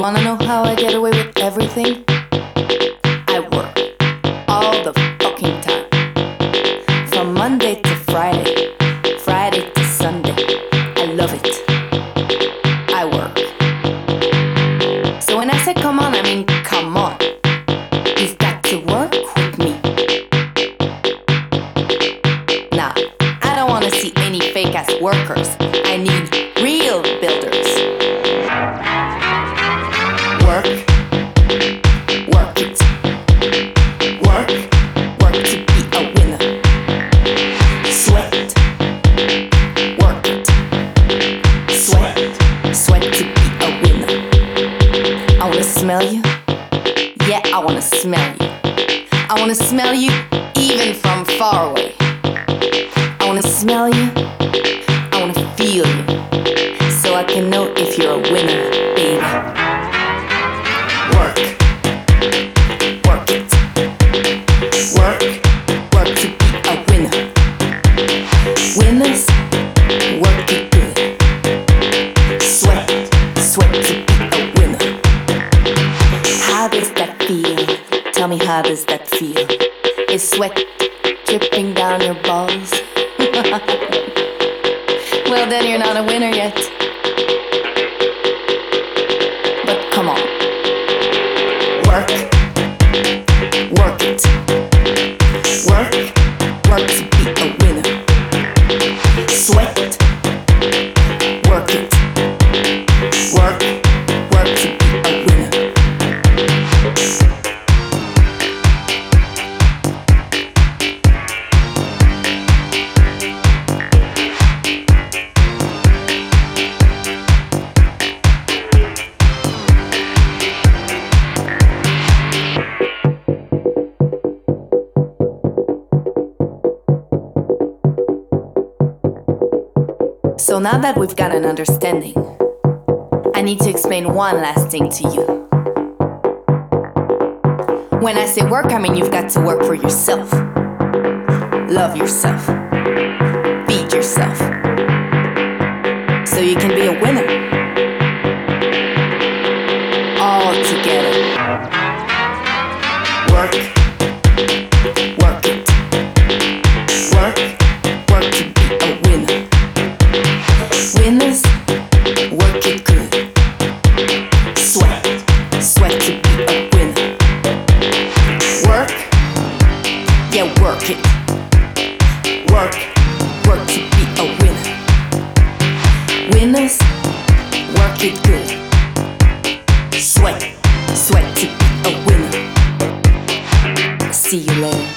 wanna know how I get away with everything? I work all the fucking time. From Monday to Friday, Friday to Sunday. I love it. I work. So when I say come on, I mean come on. You've got to work with me. Nah, I don't wanna see any fake ass workers. I need real builders. Work, work it. Work, work to be a winner. Sweat, work it. Sweat, sweat to be a winner. I wanna smell you. Yeah, I wanna smell you. I wanna smell you even from far away. I wanna smell you. I wanna feel you. So I can know if you're a winner, baby. Work, work it. Work, work to be a winner. Winners, work it good. Sweat, sweat to be a winner. How does that feel? Tell me, how does that feel? Is sweat dripping down your balls? Well, then you're not a winner yet. But come on. Work, work it. Work, work to be a winner. Sweat, work it. Work, work to be a winner. So now that we've got an understanding, I need to explain one last thing to you. When I say work, I mean you've got to work for yourself. Love yourself. Feed yourself. So you can be a winner. All together. Work, work it. Work, work to be a winner. Winners, work it good. Sweat, sweat to be a winner. Work, yeah, work it. Work, work to be a winner. Winners, work it good. Sweat, sweat to be a winner. See you later.